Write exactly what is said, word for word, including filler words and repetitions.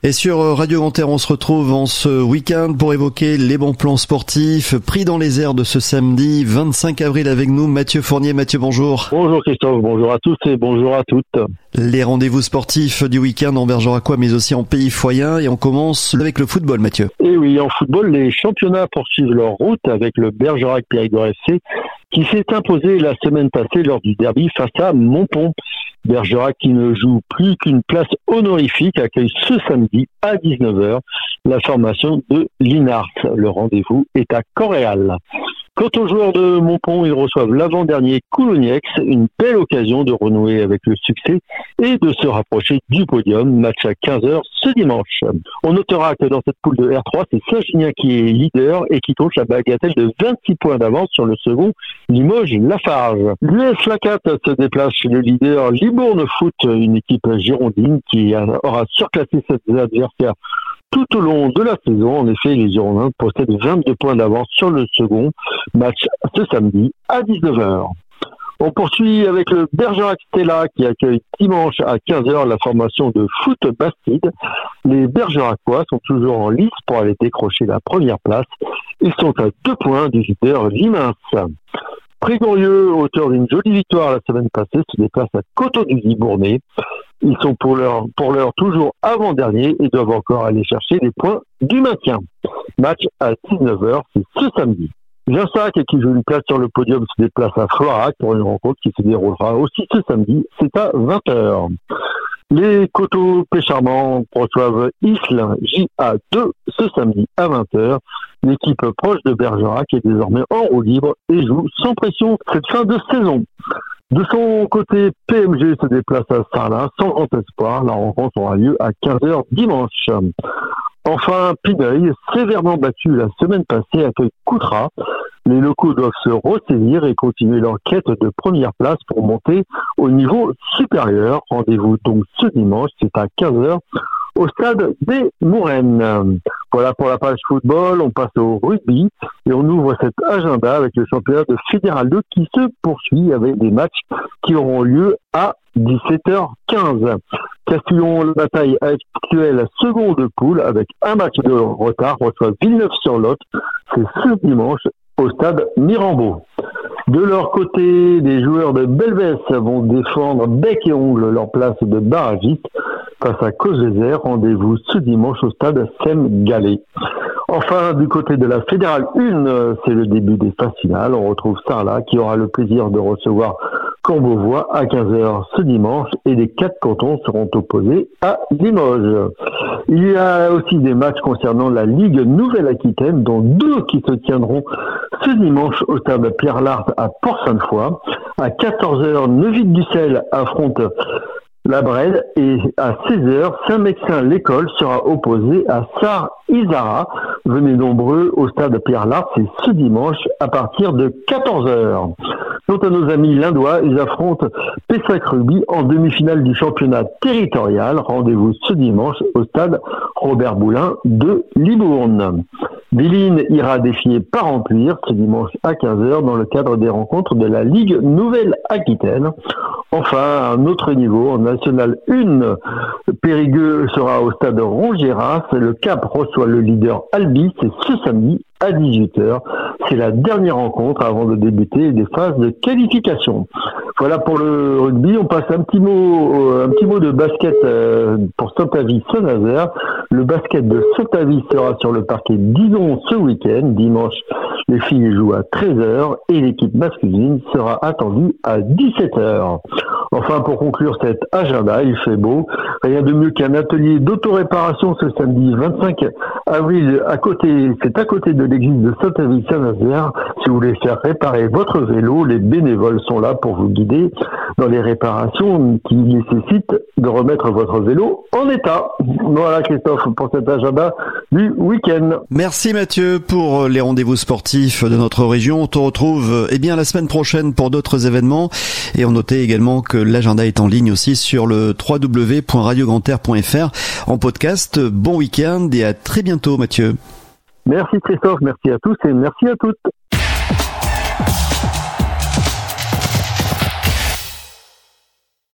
Et sur Radio Grand Air, on se retrouve en ce week-end pour évoquer les bons plans sportifs pris dans les airs de ce samedi vingt-cinq avril avec nous. Mathieu Fournier. Mathieu, bonjour. Bonjour Christophe, bonjour à tous et bonjour à toutes. Les rendez-vous sportifs du week-end en Bergeracois mais aussi en pays foyen, et on commence avec le football, Mathieu. Et oui, en football, les championnats poursuivent leur route avec le Bergerac Périgord F C qui s'est imposé la semaine passée lors du derby face à Montpont. Bergerac, qui ne joue plus qu'une place honorifique, accueille ce samedi à dix-neuf heures la formation de Linars. Le rendez-vous est à Corréal. Quant aux joueurs de Montpont, ils reçoivent l'avant-dernier Coulognex, une belle occasion de renouer avec le succès et de se rapprocher du podium. Match à quinze heures ce dimanche. On notera que dans cette poule de R trois, c'est Saint-Junien qui est leader et qui compte la bagatelle de vingt-six points d'avance sur le second, Limoges-Lafarge. L'U S Lacat se déplace chez le leader Libourne Foot, une équipe girondine qui aura surclassé ses adversaires tout au long de la saison. En effet, les Girondins possèdent vingt-deux points d'avance sur le second. Match ce samedi à dix-neuf heures. On poursuit avec le Bergerac Stella qui accueille dimanche à quinze heures la formation de Foot Bastide. Les Bergeracois sont toujours en lice pour aller décrocher la première place. Ils sont à deux points du leader Limins. Prégorieux, auteur d'une jolie victoire la semaine passée, se déplace à Coteau-du-Libournais. Ils sont pour l'heure, pour l'heure toujours avant-dernier et doivent encore aller chercher les points du maintien. Match à dix-neuf heures, c'est ce samedi. Vinsac, qui joue une place sur le podium, se déplace à Floirac pour une rencontre qui se déroulera aussi ce samedi, c'est à vingt heures. Les Coteaux Pécharmant reçoivent Isle J A deux ce samedi à vingt heures. L'équipe proche de Bergerac est désormais en roue libre et joue sans pression cette fin de saison. De son côté, P M G se déplace à Sarlat sans grand espoir. La rencontre aura lieu à quinze heures dimanche. Enfin, Pineuil, sévèrement battu la semaine passée, accueille Coutras. Les locaux doivent se ressaisir et continuer leur quête de première place pour monter au niveau supérieur. Rendez-vous donc ce dimanche, c'est à quinze heures au stade des Mourennes. Voilà pour la page football. On passe au rugby et on ouvre cet agenda avec le championnat de Fédéral deux qui se poursuit avec des matchs qui auront lieu à dix-sept heures quinze. Castillon-la-Bataille actuelle seconde poule avec un match de retard reçoit Villeneuve-sur-Lot. C'est ce dimanche au stade Mirambeau. De leur côté, les joueurs de Belvès vont défendre bec et ongle leur place de barragiste face à Causezer. Rendez-vous ce dimanche au stade Sem Gallet. Enfin, du côté de la Fédérale un, c'est le début des phases finales. On retrouve Sarlat qui aura le plaisir de recevoir Courbevoie à quinze heures ce dimanche et les quatre cantons seront opposés à Limoges. Il y a aussi des matchs concernant la Ligue Nouvelle-Aquitaine, dont deux qui se tiendront ce dimanche au stade Pierre Lart à Port-Sainte-Foy. À quatorze heures, Neuville-Ducel affronte la Brède et à seize heures, Saint-Mexin-l'École sera opposé à Sarre-Isara. Venez nombreux au stade Pierre Lart, c'est ce dimanche à partir de quatorze heures. Quant à nos amis lindois, ils affrontent Pessac Rugby en demi-finale du championnat territorial. Rendez-vous ce dimanche au stade Robert Boulin de Libourne. Béline ira défier Parempluire ce dimanche à quinze heures dans le cadre des rencontres de la Ligue Nouvelle-Aquitaine. Enfin, à un autre niveau, en National un, Périgueux sera au stade Rongeras. Le Cap reçoit le leader Albi, c'est ce samedi à dix-huit heures. C'est la dernière rencontre avant de débuter des phases de qualification. Voilà pour le rugby. On passe un petit mot, un petit mot de basket pour Saint-Avit-Saint-Nazaire. Le basket de Saint-Avit sera sur le parquet d'Ison ce week-end. Dimanche, les filles jouent à treize heures et l'équipe masculine sera attendue à dix-sept heures. Enfin, pour conclure cet agenda, il fait beau. Rien de mieux qu'un atelier d'autoréparation ce samedi vingt-cinq avril à côté, c'est à côté de l'église de Saint-Avit-Saint-Nazaire. Si vous voulez faire réparer votre vélo, les bénévoles sont là pour vous guider dans les réparations qui nécessitent de remettre votre vélo en état. Voilà Christophe pour cet agenda du week-end. Merci Mathieu pour les rendez-vous sportifs de notre région. On te retrouve eh bien la semaine prochaine pour d'autres événements et on notait également que l'agenda est en ligne aussi sur le w w w point radio grand air point f r en podcast. Bon week-end et à très bientôt Mathieu. Merci Christophe, merci à tous et merci à toutes.